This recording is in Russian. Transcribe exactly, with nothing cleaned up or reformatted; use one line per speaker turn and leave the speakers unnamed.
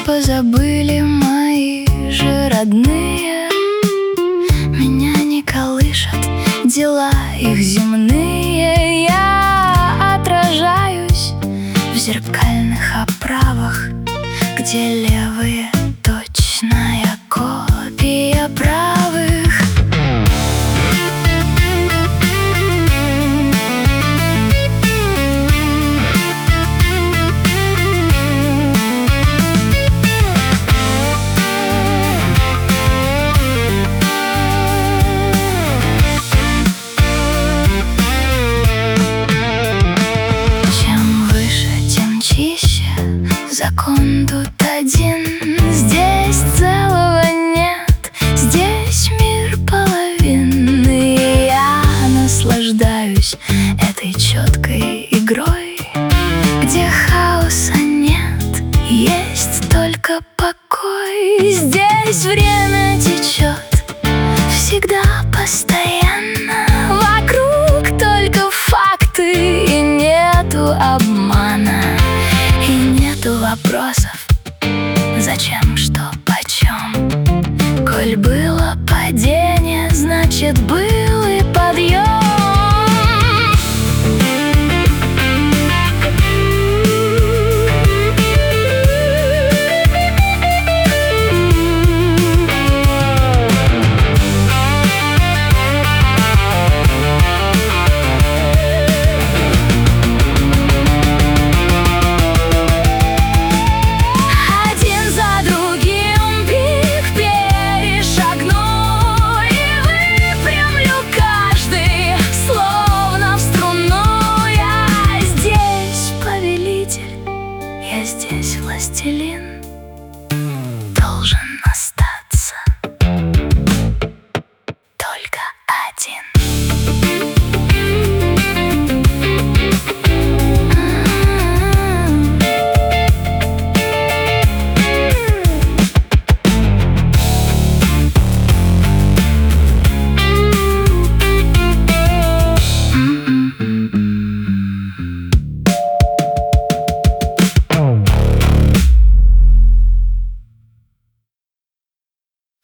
позабыли мои же родные. Меня не колышат дела их земные. Я отражаюсь в зеркальных оправах, где левые точная копия правых. Закон тут один, здесь целого нет, здесь мир половинный. Я наслаждаюсь этой четкой игрой, где хаоса нет, есть только покой. Здесь время течет всегда постоянно, вокруг только факты и нету обмана. И нету вопросов, зачем, что, почем. Коль было падение, значит был и подъем. Я здесь властелин.